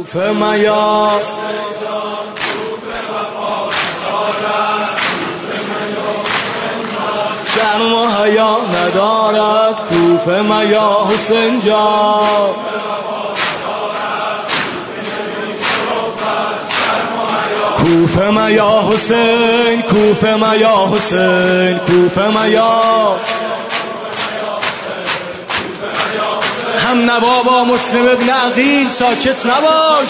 کوفه میا شرم و حیا ندارد کوفه میا حسین جان کوفه میا حسین کوفه میا حسین کوفه میا هم نوا با مسلم ابن عقیل ساکت نباش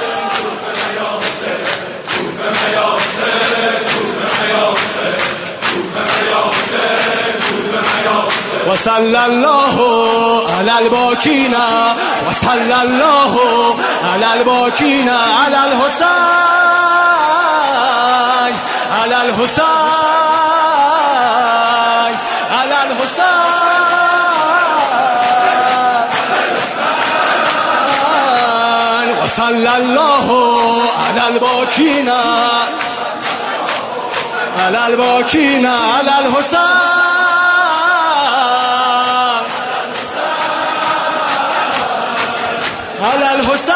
و صلی الله علی الباکین و صلی الله علی الباکین علی الحسین علی الحسین علی الحسین و صلی الله علی الباکین علی الباکین علی الحسین على الحسين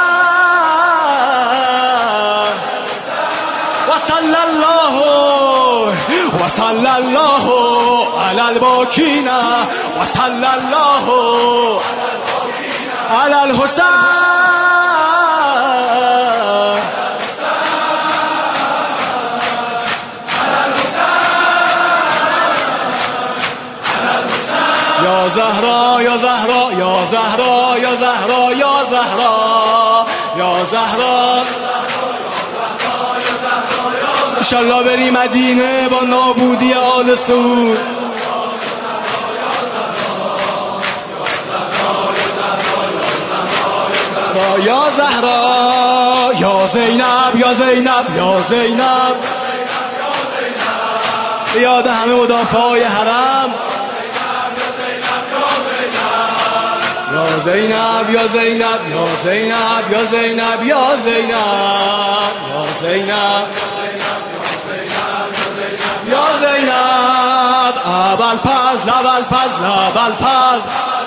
وصلى الله على الباكين وصلى الله على الحسين يا زهرا يا زهرا يا زهرا يا زهرا يا زهرا يا زهرا انشالله بری مدینه با نابودی آل سعود یا زهرا یا زینب یا زینب یا زینب یاد همه مدافعای حرم یا زینب یا زینب یا زینب یا زینب یا زینب یا زینب یا زینب ابوالفضل ابوالفضل ابوالفضل